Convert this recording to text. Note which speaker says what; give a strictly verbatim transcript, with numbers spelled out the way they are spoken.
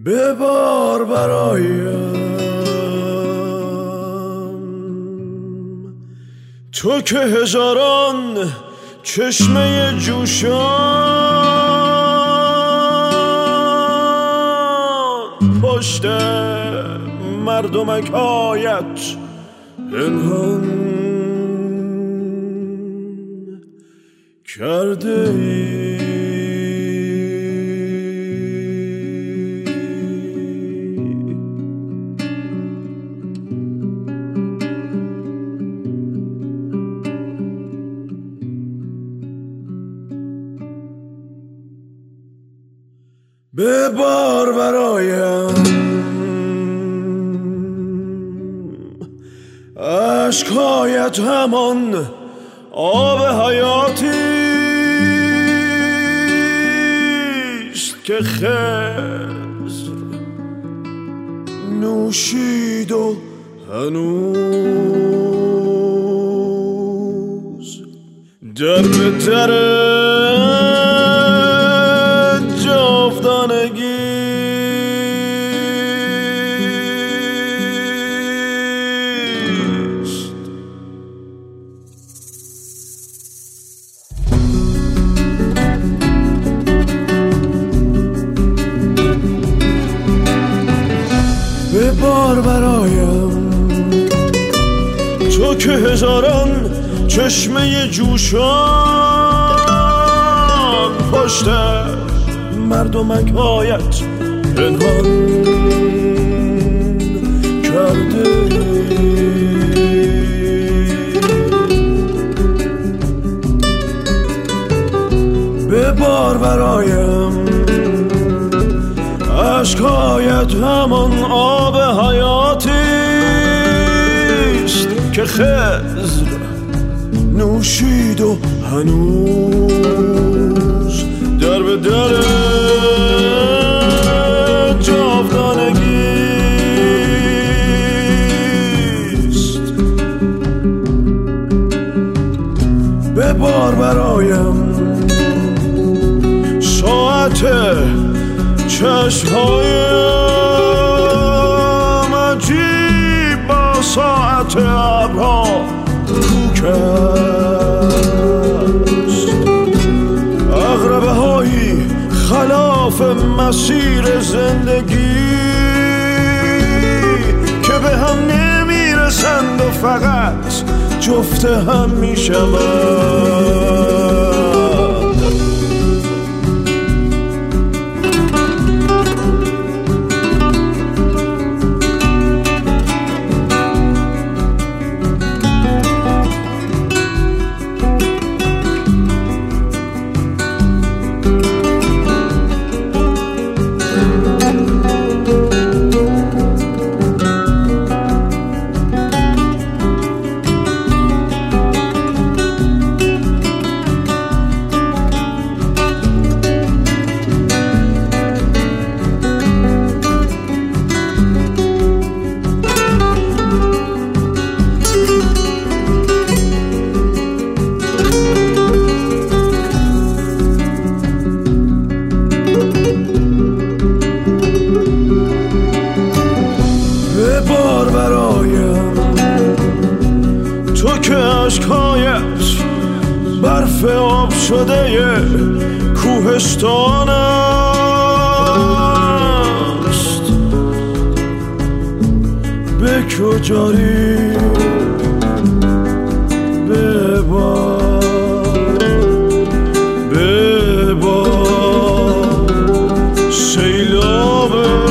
Speaker 1: ببار برایم تو که هزاران چشمه جوشان پشت مردمک‌هایت پنهان کرده ای. ببار برایم عشقایت همان آب حیاتی است که خضر نوشید و هنوز در به در جاودانگی ببار برایم تو که هزاران چشمه جوشان پشت مردمک‌هایت پنهان کرده ببار برایم عشقایت همان آب حیاتی است که خضر نوشید و هنوز در به در جاودانگی است. ببار برایم ساعت چشمهایم عجیب با ساعت ابرها کوک است. عقربه هایی خلاف مسیر زندگی که به هم نمیرسند و فقط جفت هم میشوند. ببار برایم تو که عشقایت برف آب شده کوهستان است. به کجاری ببار ببار سیلاب